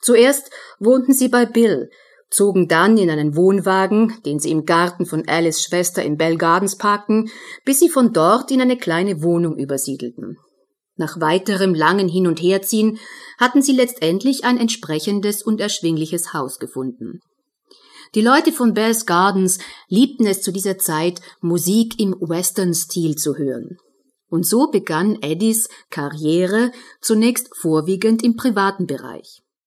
Zuerst wohnten sie bei Bill, zogen dann in einen Wohnwagen, den sie im Garten von Alice' Schwester in Bell Gardens parkten, bis sie von dort in eine kleine Wohnung übersiedelten. Nach weiterem langen Hin- und Herziehen hatten sie letztendlich ein entsprechendes und erschwingliches Haus gefunden. Die Leute von Bell's Gardens liebten es zu dieser Zeit, Musik im Western-Stil zu hören. Und so begann Eddies Karriere zunächst vorwiegend im privaten Bereich.